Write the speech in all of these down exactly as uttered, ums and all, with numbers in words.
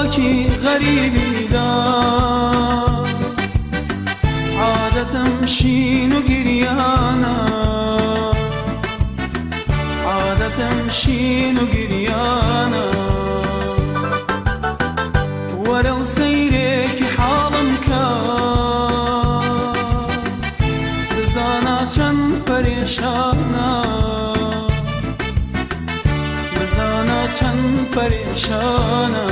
خاکی غریبی دار، عادتم شین و گریانه، عادتم شین و گریانه. ولو سیرێکی حاڵم کە بزانە چەند پەرێشانە، بزانە چەند پەرێشانە.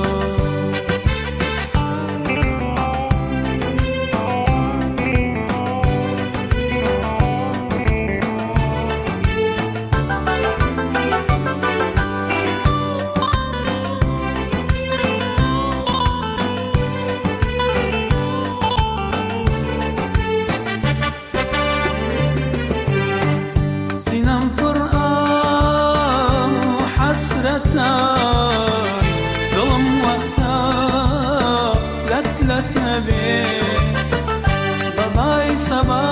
دڵم وەختە لەت لەتە بێ، بەبای سەبا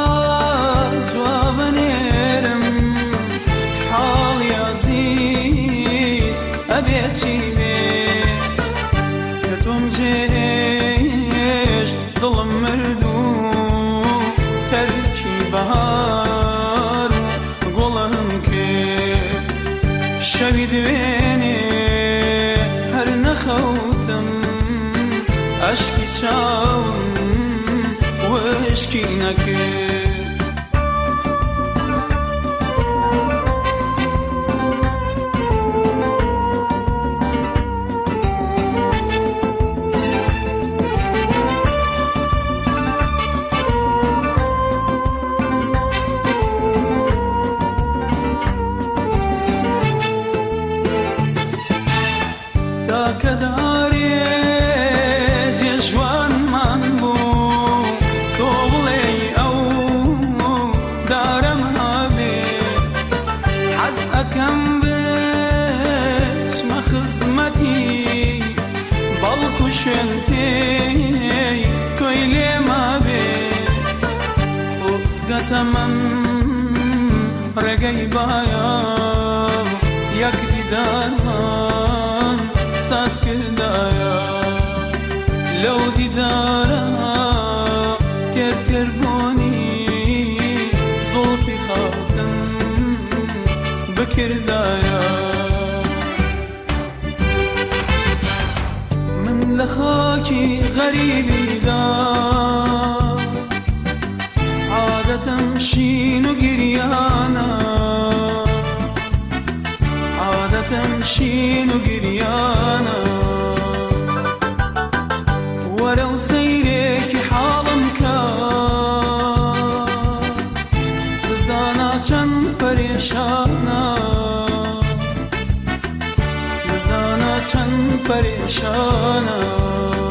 جوابنێرم حاڵی عەزیز ئەبێ چی بێ. کە تۆم جێهێشت دڵم مردوو تەرکی بەهار و گوڵم کرد. شەوی دوێنێ هەر نەخەوتم ئەشکی چاوم وشکی نەکرد. کە دارێ جێژوانمان بوو، تۆ بڵێ ئەو دارەم هەبێ. حەز ئەکەم بچمە خزمەتی، بەڵکو شوێن پێی تۆی لێمە بێ. خۆزگەتە من ڕێگەی باە یەک دیدارمان ساز کردایە. لەو دیدارە تێر تێربوونی زۆڵفی خاتم بکردایە. من لە خاکی غەریبیدا، عادەتم شین و گریانە، عادەتم شین و گریانە. وەرەو سەیرێکی حاڵم کە بزانە چەند پەرێشانە، بزانە چەند پەرێشانە.